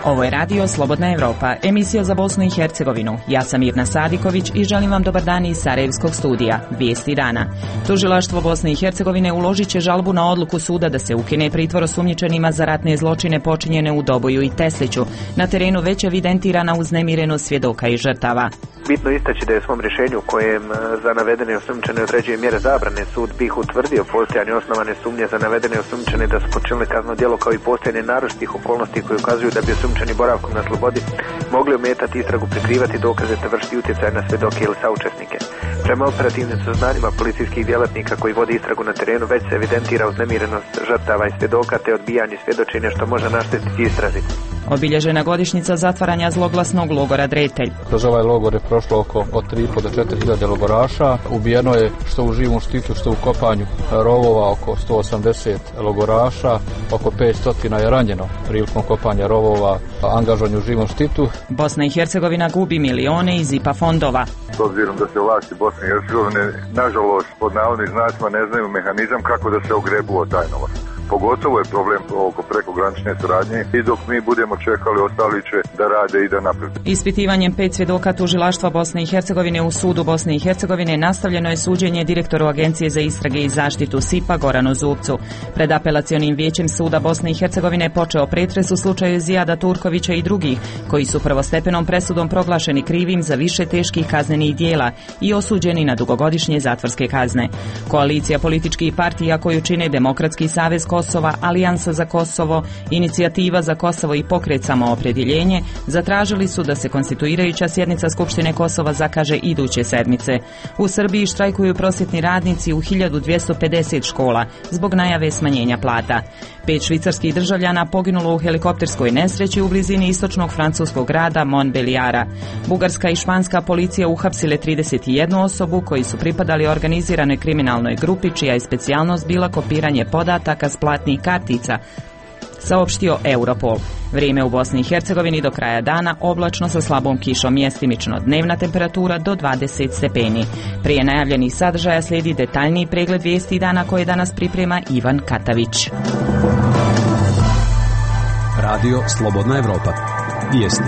Ovo je radio Slobodna Evropa, emisija za Bosnu i Hercegovinu. Ja sam Mirna Sadiković i želim vam dobar dan iz Sarajevskog studija. Vijesti dana. Tužilaštvo Bosne i Hercegovine uložit će žalbu na odluku suda da se ukine pritvor osumnjičenima za ratne zločine počinjene u Doboju i Tesliću. Na terenu već evidentirana uznemirenost svjedoka i žrtava. Bitno istaći da je u svom rješenju kojem za navedene osumnjičene određuje mjere zabrane, sud BiH utvrdio postojanje osnovane sumnje za navedene osumnjičene da su počinili kazneno djelo kao i postojanje naročitih okolnosti koje ukazuju da bi osumnjičeni boravkom na slobodi mogli ometati istragu, prikrivati dokaze te vršiti utjecaj na svjedoke ili saučesnike. Prema operativnim saznanjima policijskih djelatnika koji vode istragu na terenu već se evidentira uznemirenost žrtava i svjedoka te odbijanje svjedočenja što može naštetiti istrazi. Obilježena godišnjica zatvaranja zloglasnog logora Dretelj. Kroz ovaj logor je prošlo od 3.500 do 4.000 logoraša. Ubijeno je što u živom štitu, što u kopanju rovova oko 180 logoraša. Oko 500 je ranjeno prilikom kopanja rovova, angažovanju u živom štitu. Bosna i Hercegovina gubi milione iz IPA fondova. S obzirom da se vlasti Bosne i Hercegovine, nažalost, pod navodnim znacima ne znaju mehanizam kako da se ogrebu taj novac. Pogotovo je problem oko prekogranične suradnje i dok mi budemo čekali, ostali će da rade i da napred. Ispitivanjem 5 svjedoka tužilaštva Bosne i Hercegovine u sudu Bosne i Hercegovine nastavljeno je suđenje direktoru Agencije za istrage i zaštitu SIPA Goranu Zupcu. Pred apelacionim vijećem suda Bosne i Hercegovine počeo pretres u slučaju Zijada Turkovića i drugih koji su prvostepenom presudom proglašeni krivim za više teških kaznenih dijela i osuđeni na dugogodišnje zatvorske kazne. Koalicija političkih partija koju čine Demokratski savez Kosova, Alijansa za Kosovo, Inicijativa za Kosovo i Pokret Samoopredjeljenje zatražili su da se konstituirajuća sjednica Skupštine Kosova zakaže iduće sedmice. U Srbiji štrajkuju prosvjetni radnici u 1250 škola zbog najave smanjenja plata. 5 švicarskih državljana poginulo u helikopterskoj nesreći u blizini istočnog francuskog grada Montbéliara. Bugarska i španska policija uhapsile 31 osobu koji su pripadali organiziranoj kriminalnoj grupi čija je specijalnost bila kopiranje podataka s platnih kartica, saopštio Europol. Vrijeme u Bosni i Hercegovini do kraja dana oblačno sa slabom kišom, mjestimično dnevna temperatura do 20 stepeni. Prije najavljenih sadržaja slijedi detaljniji pregled vijesti dana koje danas priprema Ivan Katavić. Radio Slobodna Evropa. Vijesti.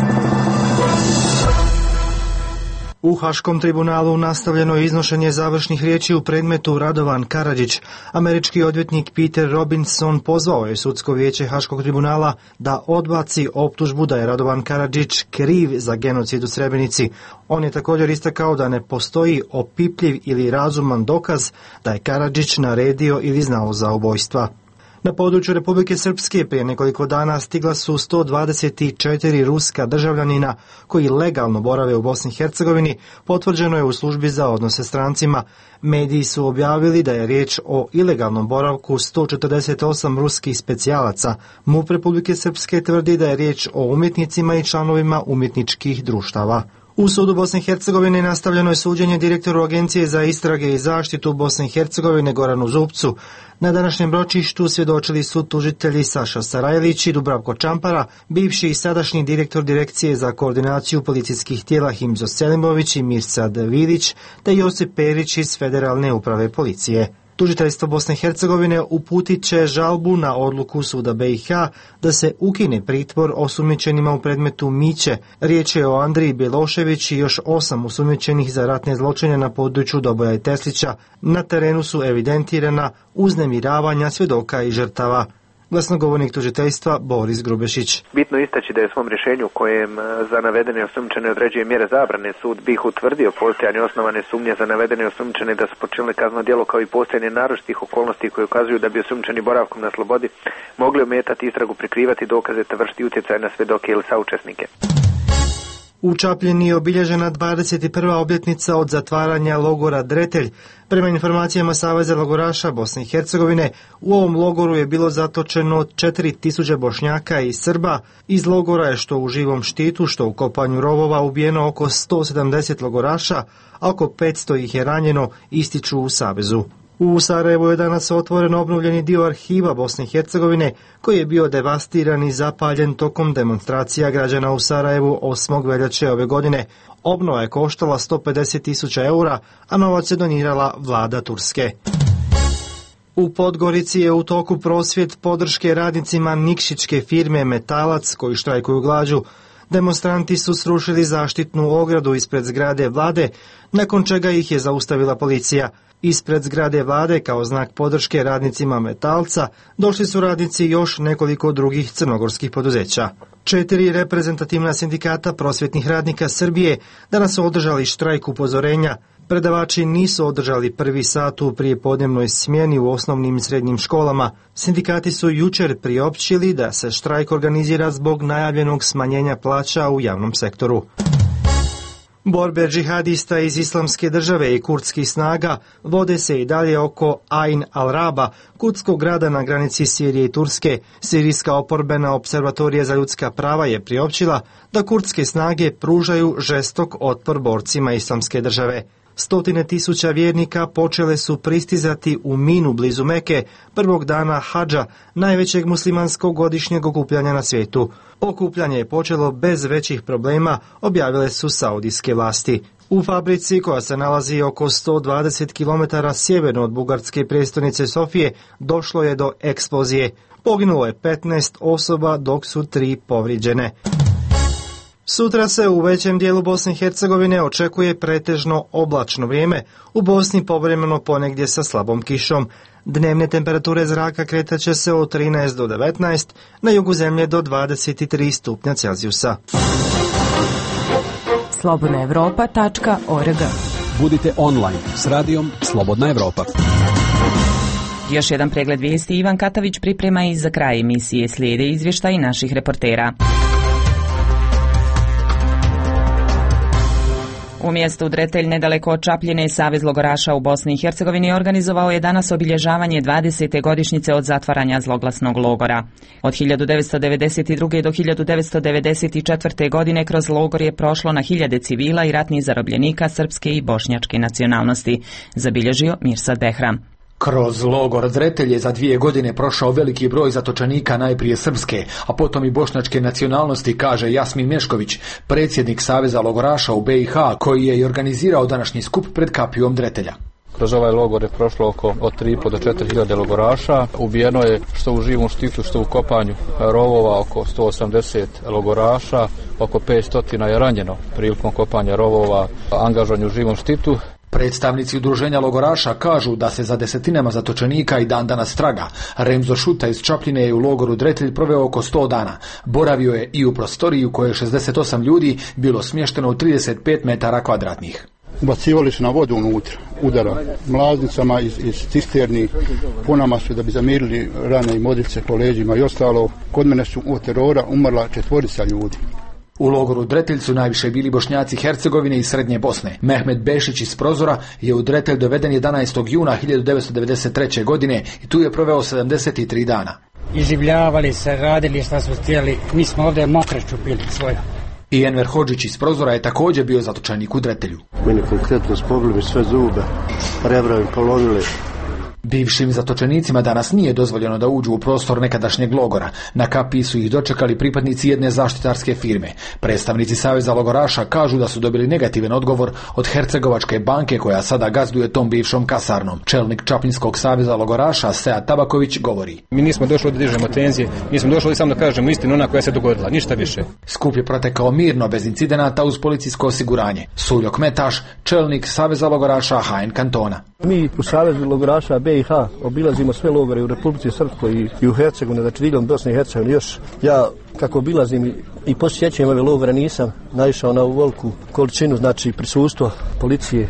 U Haškom tribunalu nastavljeno je iznošenje završnih riječi u predmetu Radovan Karadžić. Američki odvjetnik Peter Robinson pozvao je sudsko vijeće Haškog tribunala da odbaci optužbu da je Radovan Karadžić kriv za genocid u Srebrenici. On je također istakao da ne postoji opipljiv ili razuman dokaz da je Karadžić naredio ili znao za ubojstva. Na području Republike Srpske prije nekoliko dana stigla su 124 ruska državljanina koji legalno borave u Bosni i Hercegovini, potvrđeno je u službi za odnose strancima. Mediji su objavili da je riječ o ilegalnom boravku 148 ruskih specijalaca. MUP Republike Srpske tvrdi da je riječ o umjetnicima i članovima umjetničkih društava. U sudu Bosne i Hercegovine nastavljeno je suđenje direktoru Agencije za istrage i zaštitu Bosne i Hercegovine Goranu Zupcu. Na današnjem ročištu svjedočili su tužitelji Saša Sarajlić i Dubravko Čampara, bivši i sadašnji direktor Direkcije za koordinaciju policijskih tijela Himzo Selimović i Mirsad Vilić, te Josip Perić iz Federalne uprave policije. Tužiteljstvo Bosne i Hercegovine uputit će žalbu na odluku suda BiH da se ukine pritvor osumnjičenima u predmetu Miće. Riječ je o Andriji Bjelošević i još 8 osumnjičenih za ratne zločine na području Doboja i Teslića. Na terenu su evidentirana uznemiravanja svjedoka i žrtava. Glasnogovornik tužiteljstva Boris Grubešić. Bitno istaći da je u svom rješenju kojem za navedene osumnjičene određuje mjere zabrane, sud BiH utvrdio postojanje osnovane sumnje za navedene osumnjičene da su počinili kazneno djelo kao i postojanje naročitih okolnosti koje ukazuju da bi osumnjičeni boravkom na slobodi mogli ometati istragu, prikrivati dokaze te vršiti utjecaj na svjedoke ili saučesnike. U Čapljini je obilježena 21. obljetnica od zatvaranja logora Dretelj. Prema informacijama Saveza logoraša Bosne i Hercegovine, u ovom logoru je bilo zatočeno 4000 Bošnjaka i Srba. Iz logora je što u živom štitu, što u kopanju rovova ubijeno oko 170 logoraša, a oko 500 ih je ranjeno, ističu u Savezu. U Sarajevu je danas otvoren obnovljeni dio arhiva Bosne i Hercegovine koji je bio devastiran i zapaljen tokom demonstracija građana u Sarajevu 8. veljače ove godine. Obnova je koštala 150.000 eura, a novac je donirala vlada Turske. U Podgorici je u toku prosvjed podrške radnicima nikšićke firme Metalac koji štrajkuju glađu. Demonstranti su srušili zaštitnu ogradu ispred zgrade vlade, nakon čega ih je zaustavila policija. Ispred zgrade vlade kao znak podrške radnicima Metalca došli su radnici još nekoliko drugih crnogorskih poduzeća. 4 reprezentativna sindikata prosvjetnih radnika Srbije danas su održali štrajk upozorenja. Predavači nisu održali prvi sat u prijepodnevnoj smjeni u osnovnim i srednjim školama. Sindikati su jučer priopćili da se štrajk organizira zbog najavljenog smanjenja plaća u javnom sektoru. Borbe džihadista iz Islamske države i kurdskih snaga vode se i dalje oko Ain al-Raba, kurdskog grada na granici Sirije i Turske. Sirijska oporbena observatorija za ljudska prava je priopćila da kurdske snage pružaju žestok otpor borcima Islamske države. Stotine tisuća vjernika počele su pristizati u Minu blizu Meke prvog dana hadža, najvećeg muslimanskog godišnjeg okupljanja na svijetu. Okupljanje je počelo bez većih problema, objavile su saudijske vlasti. U fabrici koja se nalazi oko 120 km sjeverno od bugarske prijestolnice Sofije došlo je do eksplozije. Poginulo je 15 osoba dok su 3 povrijeđene. Sutra se u većem dijelu Bosne i Hercegovine očekuje pretežno oblačno vrijeme, u Bosni povremeno ponegdje sa slabom kišom. Dnevne temperature zraka kretat će se od 13 do 19, na jugu zemlje do 23 stupnja Celzijusa. slobodnaevropa.org. Budite online s radijom Slobodna Evropa. Još jedan pregled vijesti Ivan Katavić priprema i za kraj emisije slijede izvještaj naših reportera. U mjestu Dretelj, nedaleko od Čapljine, Savez logoraša u Bosni i Hercegovini organizovao je danas obilježavanje 20. godišnjice od zatvaranja zloglasnog logora. Od 1992. do 1994. godine kroz logor je prošlo na hiljade civila i ratnih zarobljenika srpske i bošnjačke nacionalnosti, zabilježio Mirsad Behram. Kroz logor Dretelj je za 2 godine prošao veliki broj zatočenika, najprije srpske, a potom i bošnjačke nacionalnosti, kaže Jasmin Mešković, predsjednik Saveza logoraša u BiH, koji je i organizirao današnji skup pred kapijom Dretelja. Kroz ovaj logor je prošlo od 3,5 do 4.000 logoraša. Ubijeno je što u živom štitu, što u kopanju rovova oko 180 logoraša, oko 500 je ranjeno prilikom kopanja rovova, angažovanju u živom štitu. Predstavnici udruženja logoraša kažu da se za desetinama zatočenika i dan danas traga. Remzo Šuta iz Čapljine je u logoru Dretelj proveo oko 100 dana. Boravio je i u prostoriji u kojoj je 68 ljudi bilo smješteno u 35 metara kvadratnih. Ubacivali su na vodu unutra, udara mlaznicama iz cisterni, punama su da bi zamirili rane i modrice po leđima i ostalo. Kod mene su od terora umrla 4 ljudi. U logoru Dretelj su najviše bili Bošnjaci Hercegovine i Srednje Bosne. Mehmet Bešić iz Prozora je u Dretelj doveden 11. juna 1993. godine i tu je proveo 73 dana. Iživljavali se, radili šta su htjeli, mi smo ovdje mokreću pili svoja. I Enver Hodžić iz Prozora je također bio zatočenik u Dretelju. Meni konkretno spobili sve zube, rebra im polomili. Bivšim zatočenicima danas nije dozvoljeno da uđu u prostor nekadašnjeg logora. Na kapiji su ih dočekali pripadnici jedne zaštitarske firme. Predstavnici Saveza logoraša kažu da su dobili negativan odgovor od Hercegovačke banke koja sada gazduje tom bivšom kasarnom. Čelnik Čapljinskog saveza logoraša Sead Tabaković govori: Mi nismo došli da dižemo tenzije, mi smo došli samo da kažemo istinu ona koja se dogodila, ništa više. Skup je protekao mirno bez incidenata uz policijsko osiguranje. Suljo Kmetaš, čelnik Saveza logoraša HN kantona. Mi u Savezu logoraša BiH obilazimo sve logore u Republici Srpskoj i u Hercegovini, znači diljem Bosne i Hercegovine. Još ja kako obilazim i posjećujem ove logore nisam naišao na ovu veliku količinu, znači prisustvo policije.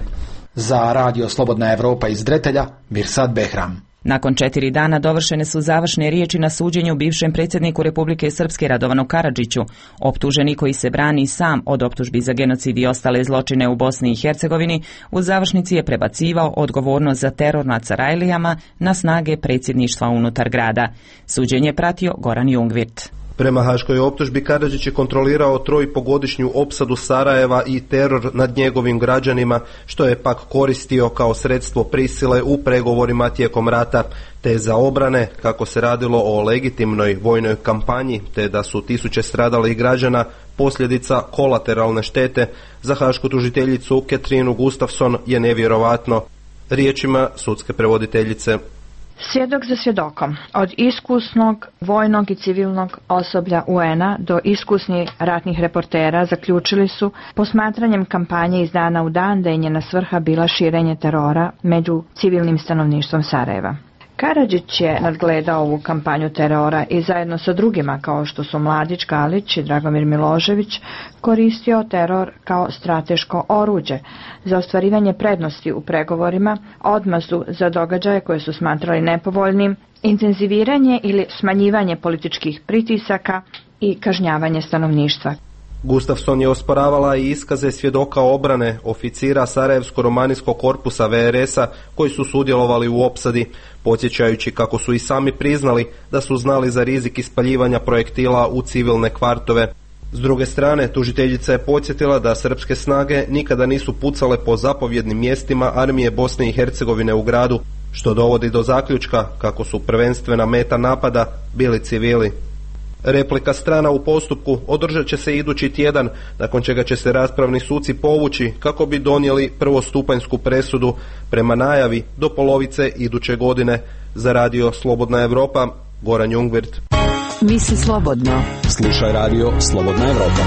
Za Radio Slobodna Evropa iz Dretelja, Mirsad Behram. Nakon 4 dana dovršene su završne riječi na suđenju bivšem predsjedniku Republike Srpske Radovanu Karadžiću. Optuženi koji se brani sam od optužbi za genocid i ostale zločine u Bosni i Hercegovini, u završnici je prebacivao odgovornost za teror nad Sarajlijama na snage predsjedništva unutar grada. Suđenje pratio Goran Jungvirt. Prema haškoj optužbi Karadžić je kontrolirao 3,5-godišnju opsadu Sarajeva i teror nad njegovim građanima, što je pak koristio kao sredstvo prisile u pregovorima tijekom rata, te za obrane, kako se radilo o legitimnoj vojnoj kampanji, te da su tisuće stradalih građana posljedica kolateralne štete. Za hašku tužiteljicu Katrinu Gustafsson je nevjerovatno. Riječima sudske prevoditeljice: Svjedok za svjedokom, od iskusnog vojnog i civilnog osoblja UN-a do iskusnih ratnih reportera zaključili su posmatranjem kampanje iz dana u dan da je njena svrha bila širenje terora među civilnim stanovništvom Sarajeva. Karadžić je nadgledao ovu kampanju terora i zajedno sa drugima kao što su Mladić, Galić i Dragomir Milošević koristio teror kao strateško oruđe za ostvarivanje prednosti u pregovorima, odmazdu za događaje koje su smatrali nepovoljnim, intenziviranje ili smanjivanje političkih pritisaka i kažnjavanje stanovništva. Gustafson je osporavala i iskaze svjedoka obrane oficira Sarajevsko-romanijskog korpusa VRS-a koji su sudjelovali u opsadi, podsjećajući kako su i sami priznali da su znali za rizik ispaljivanja projektila u civilne kvartove. S druge strane, tužiteljica je podsjetila da srpske snage nikada nisu pucale po zapovjednim mjestima armije Bosne i Hercegovine u gradu, što dovodi do zaključka kako su prvenstvena meta napada bili civili. Replika strana u postupku održat će se idući tjedan, nakon čega će se raspravni suci povući kako bi donijeli prvostupanjsku presudu prema najavi do polovice iduće godine. Za radio Slobodna Evropa, Goran Jungwirth. Misli slobodno. Slušaj radio Slobodna Evropa.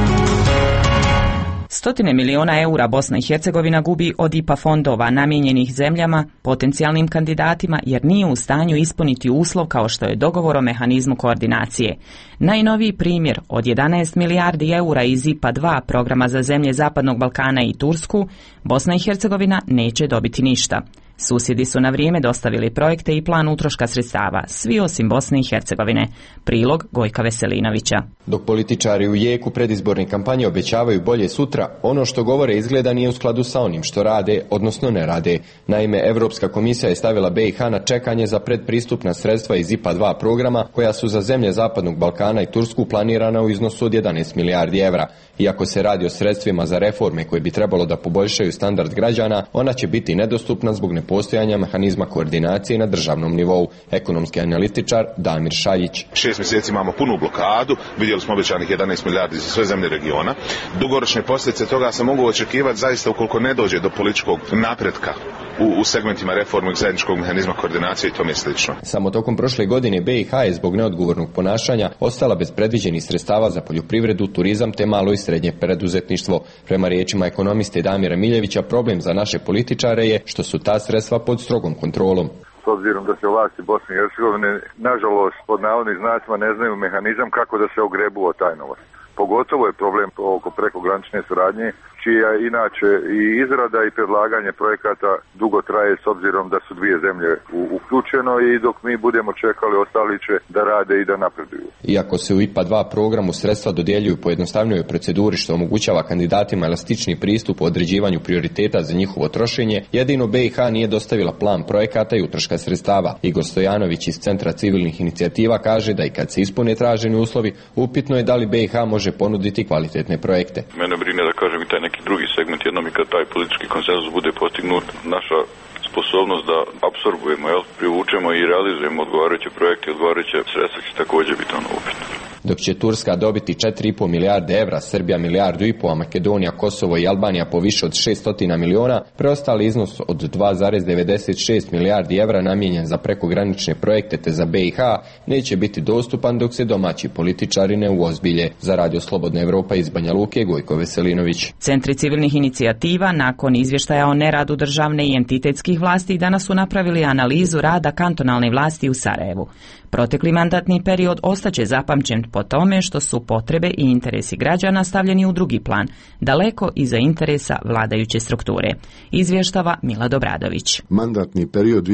Stotine miliona eura Bosna i Hercegovina gubi od IPA fondova namijenjenih zemljama, potencijalnim kandidatima, jer nije u stanju ispuniti uslov kao što je dogovor o mehanizmu koordinacije. Najnoviji primjer od 11 milijardi eura iz IPA 2 programa za zemlje Zapadnog Balkana i Tursku, Bosna i Hercegovina neće dobiti ništa. Susjedi su na vrijeme dostavili projekte i plan utroška sredstava, svi osim Bosne i Hercegovine. Prilog Gojka Veselinovića. Dok političari u jeku predizborne kampanje obećavaju bolje sutra, ono što govore izgleda nije u skladu sa onim što rade, odnosno ne rade. Naime, Europska komisija je stavila BiH na čekanje za predpristupna sredstva iz IPA 2 programa, koja su za zemlje Zapadnog Balkana i Tursku planirana u iznosu od 11 milijardi evra. Iako se radi o sredstvima za reforme koje bi trebalo da poboljšaju standard građana, ona će biti nedostupna zbog nepostojanja mehanizma koordinacije na državnom nivou. Ekonomski analitičar Damir Šaljić. 6 mjeseci imamo punu blokadu, vidjeli smo obećanih 11 milijardi za sve zemlje regiona. Dugoročne posljedice toga se mogu očekivati zaista ukoliko ne dođe do političkog napretka u segmentima reforme zajedničkog mehanizma koordinacije i tome slično. Samo tokom prošle godine BiH je zbog neodgovornog ponašanja ostala bez predviđenih sredstava za poljoprivredu, turizam te malo i srednje preduzetništvo. Prema riječima ekonomiste Damira Miljevića, problem za naše političare je što su ta sredstva pod strogom kontrolom. S obzirom da se vlasti Bosne i Hercegovine, nažalost, pod navodnim znacima ne znaju mehanizam kako da se ogrebu o taj novac. Pogotovo je problem oko prekogranične suradnje, čija inače i izrada i predlaganje projekata dugo traje s obzirom da su dvije zemlje uključeno i dok mi budemo čekali, ostali će da rade i da napreduju. Iako se u IPA 2 programu sredstva dodjeljuju po jednostavnijoj proceduri što omogućava kandidatima elastični pristup u određivanju prioriteta za njihovo trošenje, jedino BiH nije dostavila plan projekata i utroška sredstava. Igor Stojanović iz Centra civilnih inicijativa kaže da i kad se ispune traženi uslovi, upitno je da li BiH može ponuditi kvalitetne projekte. Mene brine da kažem i taj neki drugi segment, jednom i kad taj politički konsenzus bude postignut, naša sposobnost da apsorbujemo, privučemo i realizujemo odgovarajuće projekte, odgovarajuće sredstva će također biti upitno. Dok će Turska dobiti 4,5 milijarde evra, Srbija 1,5 milijardu, a Makedonija, Kosovo i Albanija po više od 600 miliona, preostali iznos od 2,96 milijardi evra namijenjen za prekogranične projekte te za BiH neće biti dostupan dok se domaći političari ne uozbilje. Za radio Slobodna Evropa iz Banja Luke, Gojko Veselinović. Centri civilnih inicijativa nakon izvještaja o neradu državne i entitetskih vlasti danas su napravili analizu rada kantonalne vlasti u Sarajevu. Protekli mandatni period ostaće zapamćen po tome što su potrebe i interesi građana stavljeni u drugi plan, daleko iza interesa vladajuće strukture. Izvještava Mila Dobradović. Mandatni period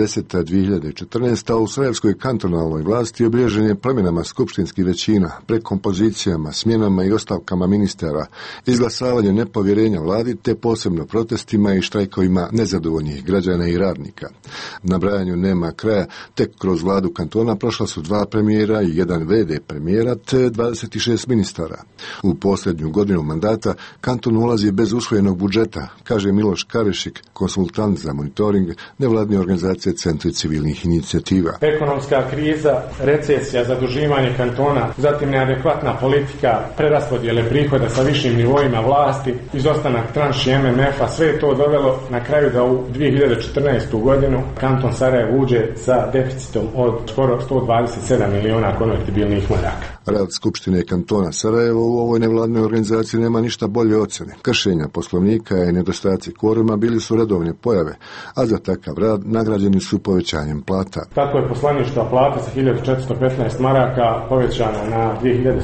2010-2014 u sarajevskoj kantonalnoj vlasti obilježen je promjenama skupštinskih većina, prekompozicijama, smjenama i ostavkama ministara, izglasavanjem nepovjerenja vladi te posebno protestima i štrajkovima nezadovoljnih građana i radnika. Nabrajanju nema kraja, tek kroz vladu kantona prošla su 2 premijera i 1 VD premijer premijera te 26 ministara. U posljednju godinu mandata kanton ulazi bez usvojenog budžeta, kaže Miloš Karešik, konsultant za monitoring nevladne organizacije Centri civilnih inicijativa. Ekonomska kriza, recesija, zaduživanje kantona, zatim neadekvatna politika, preraspodjele prihoda sa višim nivoima vlasti, izostanak tranši MMF-a, sve je to dovelo na kraju da u 2014. godinu kanton Sarajevo uđe sa deficitom od skoro 127 miliona konvertibilnih maraka. Rad Skupštine kantona Sarajevo u ovoj nevladnoj organizaciji nema ništa bolje ocjene. Kršenja poslovnika i nedostaci kvoruma bili su redovne pojave, a za takav rad nagrađeni su povećanjem plata. Tako je poslaništva plata sa 1415 maraka povećana na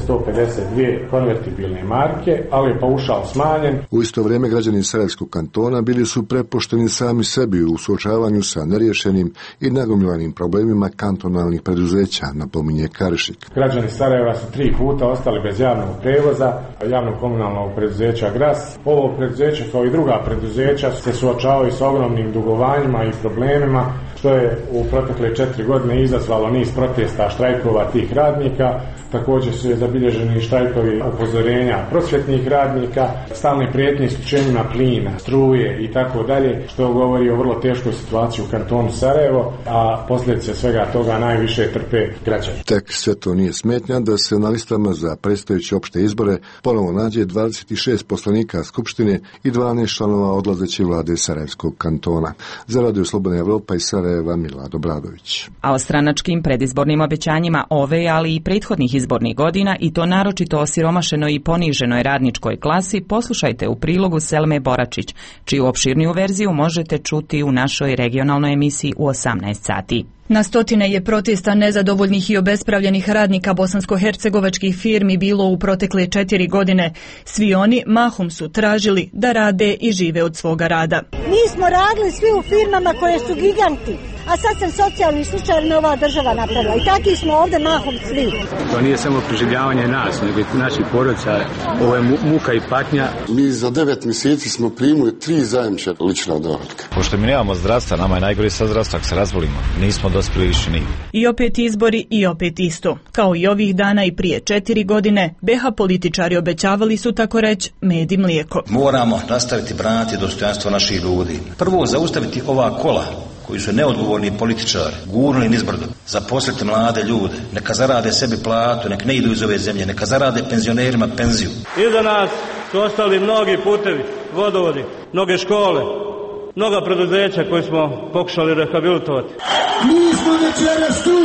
2152 konvertibilne marke, ali je paušal smanjen. U isto vrijeme građani Sarajevskog kantona bili su prepušteni sami sebi u suočavanju sa neriješenim i nagomilanim problemima kantonalnih preduzeća, napominje Karešik. Građani Sarajeva su 3 puta ostali bez javnog prevoza, javnog komunalnog preduzeća Gras. Ovo preduzeće kao i druga preduzeća se suočavaju sa ogromnim dugovanjima i problemima, što je u protekle 4 godine izazvalo niz protesta, štrajkova tih radnika. Također su zabilježeni štrajkovi upozorenja prosvjetnih radnika, stalne prijetnje isključenjima plina, struje i tako dalje, što govori o vrlo teškoj situaciji u kantonu Sarajevo, a posljedice svega toga najviše trpe građani. Tek sve to nije smetnja da se na listama za predstojeće opšte izbore ponovo nađe 26 poslanika Skupštine i 12 članova odlazeće vlade Sarajevskog kantona. Za Radio Slobodna Evropa iz Sarajeva Milad Obradović. A o stranačkim predizbornim obećanjima ove, ali i prethodnih izbornih godina, i to naročito o siromašenoj i poniženoj radničkoj klasi, poslušajte u prilogu Selme Boračić, čiju opširniju verziju možete čuti u našoj regionalnoj emisiji u 18 sati. Na stotine je protesta nezadovoljnih i obespravljenih radnika bosansko-hercegovačkih firmi bilo u protekle 4 godine. Svi oni mahom su tražili da rade i žive od svoga rada. Mi smo radili svi u firmama koje su giganti, a sad se socijalni slučaj ova država napravila i takvi smo ovdje mahom svi. To nije samo preživljavanje nas, nego i naših porodica. Ovo je muka i patnja. Mi za 9 mjeseci smo primili 3 zajamčena lična dohotka. Pošto mi nemamo zdravstva, nama je najgore sa zdravstva ako se razbolimo. Nismo dospjeli više nigdje. I opet izbori i opet isto. Kao i ovih dana i prije 4 godine, BH političari obećavali su, tako reći, med i mlijeko. Moramo nastaviti braniti dostojanstvo naših ljudi. Prvo zaustaviti ova kola koji su neodgovorni političari, gurnuli nizbrdo, zaposliti mlade ljude, neka zarade sebi platu, neka ne idu iz ove zemlje, neka zarade penzionerima penziju. Iza nas su ostali mnogi putevi, vodovodi, mnoge škole, mnoga preduzeća koje smo pokušali rehabilitovati. Mi smo večeras tu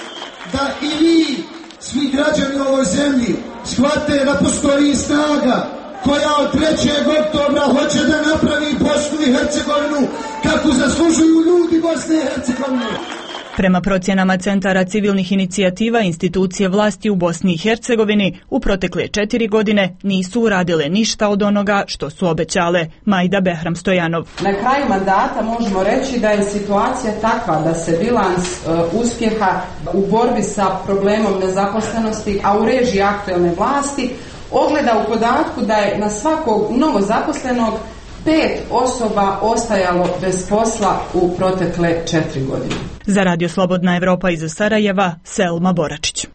da i vi, svi građani u ovoj zemlji, shvate da postoji snaga koja od 3. oktobra hoće da napravi Bosnu i Hercegovinu kako zaslužuju ljudi Bosne i Hercegovine. Prema procjenama centara civilnih inicijativa, institucije vlasti u Bosni i Hercegovini u protekle 4 godine nisu uradile ništa od onoga što su obećale. Majda Behram Stojanov. Na kraju mandata možemo reći da je situacija takva da se bilans uspjeha u borbi sa problemom nezaposlenosti, a u režiji aktuelne vlasti, ogleda u podatku da je na svakog novozaposlenog 5 osoba ostajalo bez posla u protekle 4 godine. Za Radio Slobodna Evropa iz Sarajeva, Selma Boračić.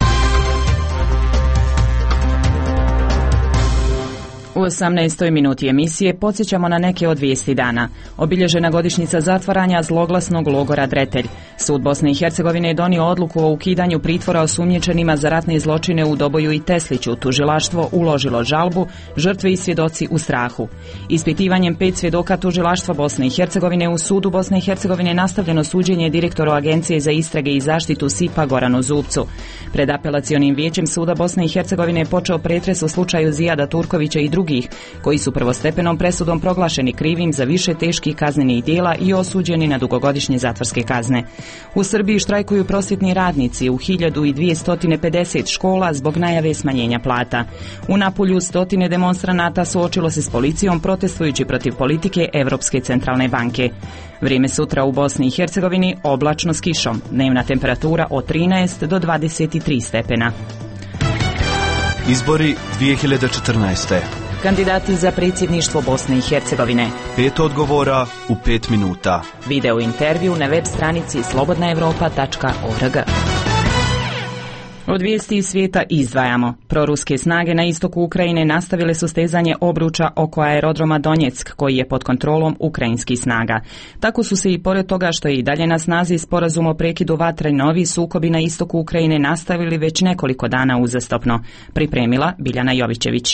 U 18. minuti emisije podsjećamo na neke od vijesti dana. Obilježena godišnjica zatvaranja zloglasnog logora Dretelj. Sud Bosne i Hercegovine je donio odluku o ukidanju pritvora osumnjičenima za ratne zločine u Doboju i Tesliću. Tužilaštvo uložilo žalbu, žrtve i svjedoci u strahu. Ispitivanjem 5 svjedoka tužilaštva Bosne i Hercegovine u sudu Bosne i Hercegovine nastavljeno suđenje direktoru Agencije za istrage i zaštitu SIPA Goranu Zubcu. Pred apelacionim vijećem suda Bosne i Hercegovine je počeo pretres u slučaju Zijada Turkovića i drugih, koji su prvostepenom presudom proglašeni krivim za više teških kaznenih djela i osuđeni na dugogodišnje zatvorske kazne. U Srbiji štrajkuju prosvjetni radnici u 1250 škola zbog najave smanjenja plata. U Napulju stotine demonstranata suočilo se s policijom protestujući protiv politike Evropske centralne banke. Vrijeme sutra u Bosni i Hercegovini oblačno s kišom. Dnevna temperatura od 13 do 23 stepena. Izbori 2014. Kandidati za predsjedništvo Bosne i Hercegovine. 5 odgovora u 5 minuta. Video intervju na web stranici slobodnaevropa.org. Od vijesti iz svijeta izdvajamo. Proruske snage na istoku Ukrajine nastavile su stezanje obruča oko aerodroma Donjeck, koji je pod kontrolom ukrajinskih snaga. Tako su se i pored toga što je i dalje na snazi sporazum o prekidu vatre, novi sukobi na istoku Ukrajine nastavili već nekoliko dana uzastopno. Pripremila Biljana Jovićević.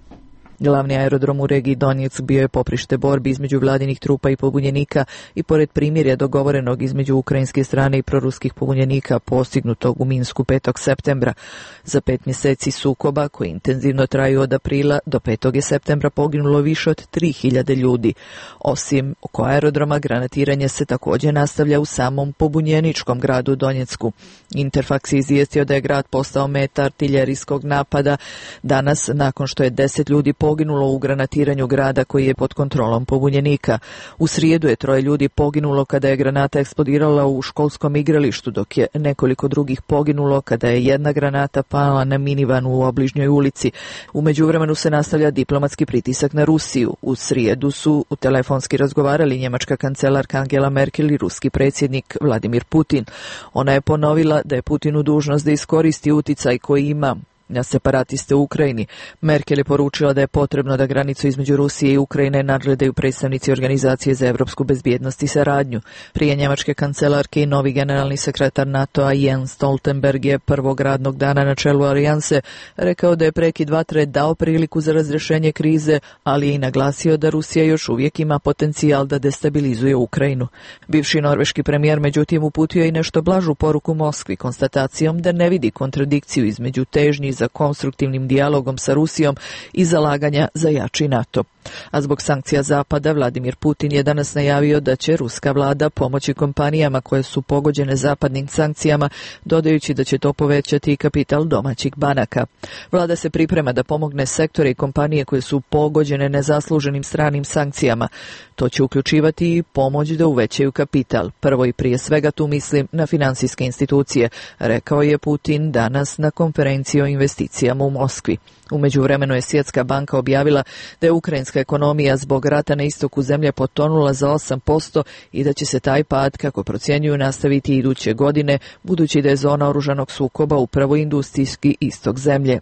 Glavni aerodrom u regiji Donjeck bio je poprište borbi između vladinih trupa i pobunjenika i pored primirja dogovorenog između ukrajinske strane i proruskih pobunjenika postignutog u Minsku 5. septembra. Za 5 mjeseci sukoba, koji intenzivno traju od aprila do 5. septembra, poginulo više od 3000 ljudi. Osim oko aerodroma, granatiranje se također nastavlja u samom pobunjeničkom gradu Donjecku. Interfax je izvijestio da je grad postao meta artiljerijskog napada danas, nakon što je 10 ljudi poginulo u granatiranju grada koji je pod kontrolom pobunjenika. U srijedu je 3 ljudi poginulo kada je granata eksplodirala u školskom igralištu, dok je nekoliko drugih poginulo kada je jedna granata pala na minivan u obližnjoj ulici. U međuvremenu se nastavlja diplomatski pritisak na Rusiju. U srijedu su telefonski razgovarali njemačka kancelarka Angela Merkel i ruski predsjednik Vladimir Putin. Ona je ponovila da je Putinu dužnost da iskoristi uticaj koji ima na separatiste u Ukrajini. Merkel je poručila da je potrebno da granicu između Rusije i Ukrajine nadgledaju predstavnici Organizacije za evropsku bezbjednost i saradnju. Prije njemačke kancelarke i novi generalni sekretar NATO-a Jens Stoltenberg je prvog radnog dana na čelu alijanse rekao da je prekid vatre dao priliku za razrješenje krize, ali je i naglasio da Rusija još uvijek ima potencijal da destabilizuje Ukrajinu. Bivši norveški premijer međutim uputio je i nešto blažu poruku Moskvi konstatacijom da ne vidi kontradikciju između težnji za konstruktivnim dijalogom sa Rusijom i zalaganja za jači NATO. A zbog sankcija Zapada, Vladimir Putin je danas najavio da će ruska vlada pomoći kompanijama koje su pogođene zapadnim sankcijama, dodajući da će to povećati i kapital domaćih banaka. Vlada se priprema da pomogne sektore i kompanije koje su pogođene nezasluženim stranim sankcijama. To će uključivati i pomoć da uvećaju kapital. Prvo i prije svega tu mislim na finansijske institucije, rekao je Putin danas na konferenciji o investicijama u Moskvi. U međuvremenu je Svjetska banka objavila da je ukrajinska ekonomija zbog rata na istoku zemlje potonula za 8% i da će se taj pad, kako procjenjuju, nastaviti iduće godine, budući da je zona oružanog sukoba upravo industrijski istok zemlje.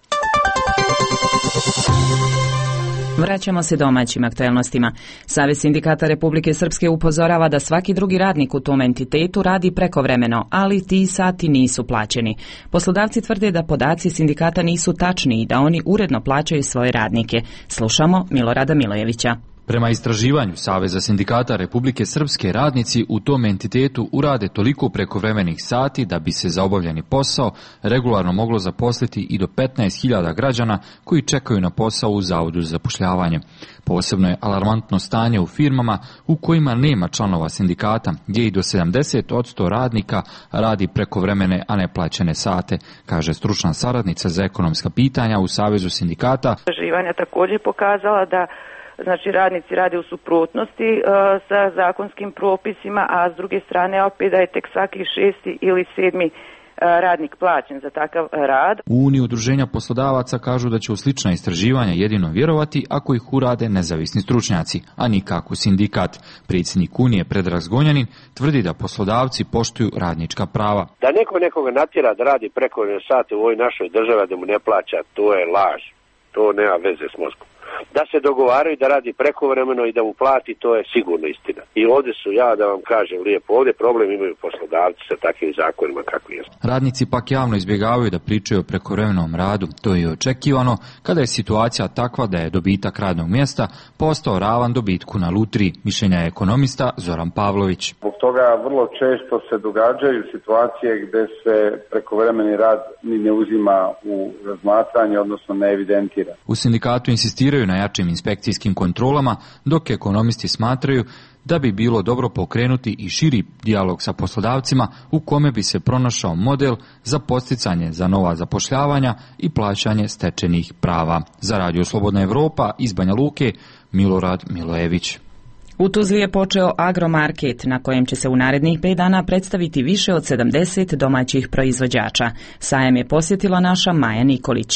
Vraćamo se domaćim aktualnostima. Savez sindikata Republike Srpske upozorava da svaki drugi radnik u tom entitetu radi prekovremeno, ali ti sati nisu plaćeni. Poslodavci tvrde da podaci sindikata nisu tačni i da oni uredno plaćaju svoje radnike. Slušamo Milorada Milojevića. Prema istraživanju Saveza sindikata Republike Srpske, radnici u tom entitetu urade toliko prekovremenih sati da bi se za obavljeni posao regularno moglo zaposliti i do 15.000 građana koji čekaju na posao u Zavodu za zapošljavanje. Posebno je alarmantno stanje u firmama u kojima nema članova sindikata, gdje i do 70% radnika radi prekovremene, a ne plaćene sate, kaže stručna saradnica za ekonomska pitanja u Savezu sindikata. Istraživanja također pokazala da radnici rade u suprotnosti sa zakonskim propisima, a s druge strane opet da je tek svaki 6. ili 7. radnik plaćen za takav rad. U Uniji udruženja poslodavaca kažu da će u slična istraživanja jedino vjerovati ako ih urade nezavisni stručnjaci, a nikako sindikat. Predsjednik Unije Predrag Zgonjanin tvrdi da poslodavci poštuju radnička prava. Da neko nekoga natjera da radi prekovremene sate u ovoj našoj državi da mu ne plaća, to je laž. To nema veze s mozgom. Da se dogovaraju da radi prekovremeno i da mu plati, to je sigurno istina. I ovdje su, ja da vam kažem lijepo, ovdje problem imaju poslodavci sa takvim zakonima kakvi jesu. Radnici pak javno izbjegavaju da pričaju o prekovremenom radu. To je očekivano kada je situacija takva da je dobitak radnog mjesta postao ravan dobitku na lutriji, mišljenja je ekonomista Zoran Pavlović. Zbog toga vrlo često se događaju situacije gdje se prekovremeni rad ni ne uzima u razmatranje, odnosno ne evidentira. U sindikatu insistiraju na jačim inspekcijskim kontrolama, dok ekonomisti smatraju da bi bilo dobro pokrenuti i širi dijalog sa poslodavcima u kome bi se pronašao model za posticanje za nova zapošljavanja i plaćanje stečenih prava. Za Radio Slobodna Evropa iz Banja Luke, Milorad Milojević. U Tuzli je počeo agromarket na kojem će se u narednih 5 dana predstaviti više od 70 domaćih proizvođača. Sajem je posjetila naša Maja Nikolić.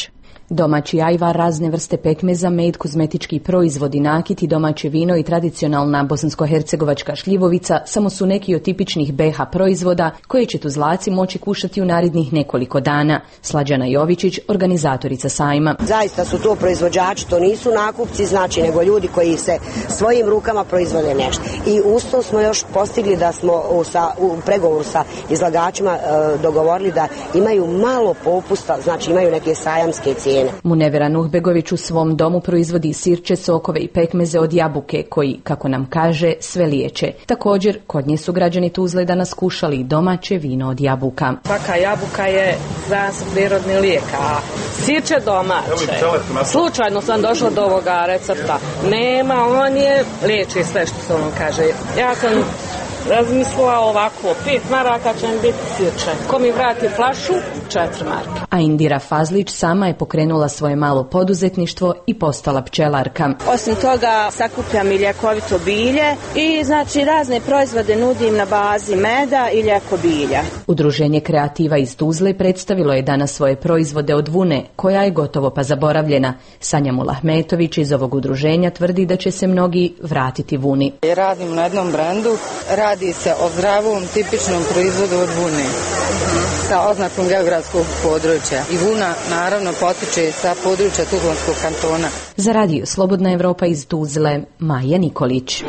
Domaći ajvar, razne vrste pekmeza, med, kozmetički proizvodi, nakit, domaće vino i tradicionalna bosansko-hercegovačka šljivovica samo su neki od tipičnih BiH proizvoda koje će Tuzlaci moći kušati u narednih nekoliko dana. Slađana Jovičić, organizatorica sajma. Zaista su to proizvođači, to nisu nakupci, znači, nego ljudi koji se svojim rukama proizvode nešto. I usto smo još postigli da smo u pregovoru sa izlagačima dogovorili da imaju malo popusta, znači imaju neke sajamske cijene. Munevera Nuhbegović u svom domu proizvodi sirće, sokove i pekmeze od jabuke koji, kako nam kaže, sve liječe. Također, kod nje su građani Tuzle danas kušali domaće vino od jabuka. Svaka jabuka je za prirodni lijek, a sirće domaće. Slučajno sam došla do ovoga recepta. Nema, on je liječi sve što se ono kaže. Ja sam razmislila ovako, 5 maraka će mi biti sirće. Ko mi vrati flašu, 4 marke. A Indira Fazlić sama je pokrenula svoje malo poduzetništvo i postala pčelarka. Osim toga, sakupljam i ljekovito bilje i znači razne proizvode nudim na bazi meda i ljeko bilja. Udruženje kreativa iz Tuzle predstavilo je danas svoje proizvode od vune, koja je gotovo pa zaboravljena. Sanja Mulahmetović iz ovog udruženja tvrdi da će se mnogi vratiti vuni. Radim na jednom brendu, radi se o zdravom, tipičnom proizvodu od vune, sa oznakom geografskog područja. I vuna naravno potiče sa područja Tuzlanskog kantona. Za radio Slobodna Evropa iz Tuzle, Maja Nikolić.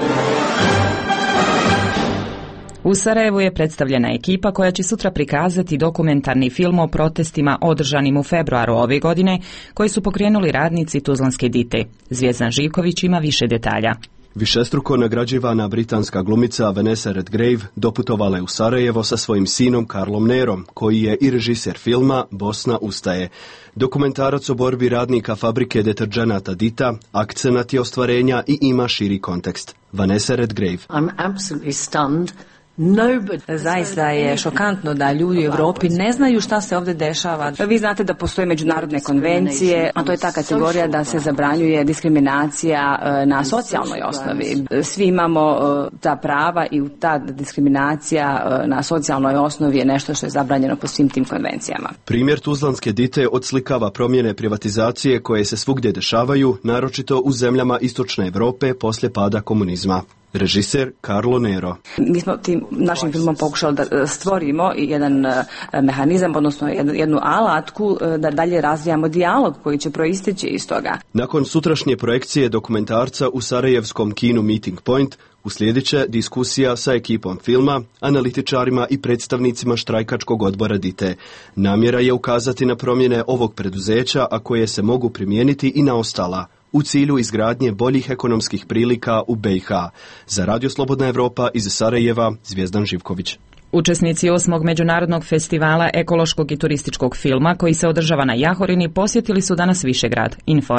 U Sarajevu je predstavljena ekipa koja će sutra prikazati dokumentarni film o protestima održanim u februaru ove godine, koji su pokrenuli radnici Tuzlanske Dite. Zvijezdan Živković ima više detalja. Višestruko nagrađivana britanska glumica Vanessa Redgrave doputovala je u Sarajevo sa svojim sinom Karlom Nerom, koji je i režiser filma Bosna ustaje. Dokumentarac o borbi radnika fabrike deterdženata Dita akcenat je ostvarenja i ima širi kontekst. Vanessa Redgrave. I'm absolutely stunned. Zaista je šokantno da ljudi u Europi ne znaju šta se ovdje dešava. Vi znate da postoje međunarodne konvencije, a to je ta kategorija da se zabranjuje diskriminacija na socijalnoj osnovi. Svi imamo ta prava i ta diskriminacija na socijalnoj osnovi je nešto što je zabranjeno po svim tim konvencijama. Primjer Tuzlanske Dite odslikava promjene privatizacije koje se svugdje dešavaju, naročito u zemljama istočne Europe poslije pada komunizma. Režiser Karlo Nero. Mi smo tim našim filmom pokušali da stvorimo jedan mehanizam, odnosno jednu alatku da dalje razvijamo dijalog koji će proisteći iz toga. Nakon sutrašnje projekcije dokumentarca u sarajevskom kinu Meeting Point uslijedit će diskusija sa ekipom filma, analitičarima i predstavnicima štrajkačkog odbora Dite. Namjera je ukazati na promjene ovog preduzeća, a koje se mogu primijeniti i na ostala, u cilju izgradnje boljih ekonomskih prilika u BiH. Za Radio Slobodna Evropa iz Sarajeva, Zvijezdan Živković. Učesnici 8. međunarodnog festivala ekološkog i turističkog filma koji se održava na Jahorini posjetili su danas Višegrad,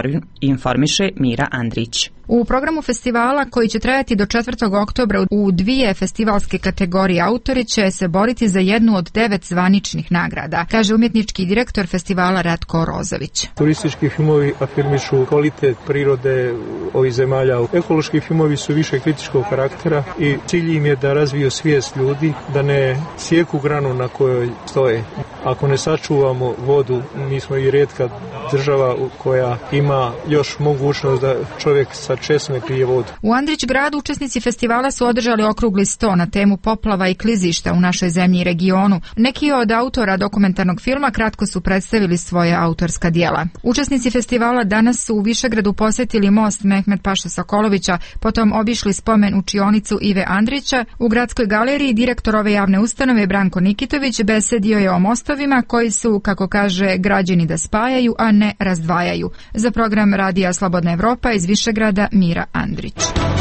informiše Mira Andrić. U programu festivala koji će trajati do 4. oktobra u 2 festivalske kategorije autori će se boriti za jednu od 9 zvaničnih nagrada, kaže umjetnički direktor festivala Ratko Rozović. Turistički filmovi afirmišu kvalitet prirode ovih zemalja. Ekološki filmovi su više kritičkog karaktera i cilj im je da razviju svijest ljudi, da ne sjeku granu na kojoj stoje. Ako ne sačuvamo vodu, mi smo i rijetka država koja ima još mogućnost da čovjek sa česme pije vodu. U Andrić gradu učesnici festivala su održali okrugli sto na temu poplava i klizišta u našoj zemlji i regionu. Neki od autora dokumentarnog filma kratko su predstavili svoje autorska djela. Učesnici festivala danas su u Višegradu posjetili most Mehmet Paše Sokolovića, potom obišli spomen učionicu Ive Andrića. U gradskoj galeriji direktor ove javne ustanove Branko Nikitović besedio je o mostovima koji su, kako kaže, građeni da spajaju, a ne razdvajaju. Za program Radija Slobodna Evropa iz Višegrada Mira Andrić.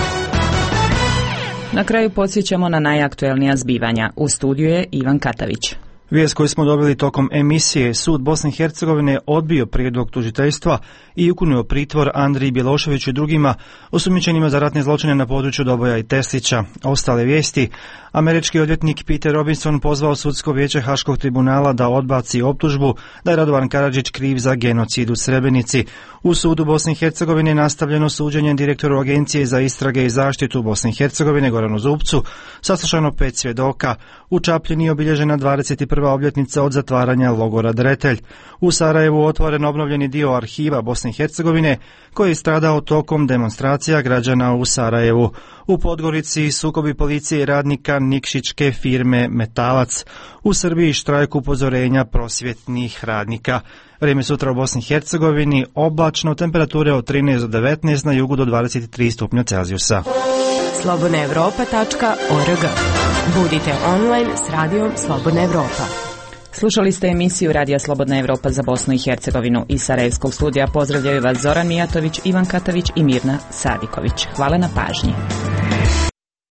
Na kraju podsjećamo na najaktuelnija zbivanja. U studiju je Ivan Katavić. Vijest koju smo dobili tokom emisije, sud Bosne i Hercegovine odbio prijedlog tužiteljstva i ukinuo pritvor Andriji Bjeloševiću i drugima osumnjičenima za ratne zločine na području Doboja i Teslića. Ostale vijesti, američki odvjetnik Peter Robinson pozvao sudsko vijeće Haškog tribunala da odbaci optužbu da je Radovan Karadžić kriv za genocid u Srebrenici. U sudu Bosne i Hercegovine nastavljeno suđenje direktoru Agencije za istrage i zaštitu Bosne i Hercegovine Goranu Zupcu, saslušano 5 svjedoka. U Čapljini je obilježena 21. obljetnica od zatvaranja logora Dretelj. U Sarajevu otvoren obnovljeni dio arhiva Bosne i Hercegovine koji je stradao tokom demonstracija građana u Sarajevu. U Podgorici sukobi policije i radnika nikšićke firme Metalac. U Srbiji štrajk upozorenja prosvjetnih radnika. Vrijeme sutra u Bosni i Hercegovini oblačno, temperature od 13 do 19, na jugu do 23 stupnja Celzijusa. slobodnaevropa.org. Budite online s radijom Slobodna Evropa. Slušali ste emisiju Radija Slobodna Evropa za Bosnu i Hercegovinu. Iz Sarajevskog studija pozdravljaju vas Zoran Mijatović, Ivan Katavić i Mirna Sadiković. Hvala na pažnji.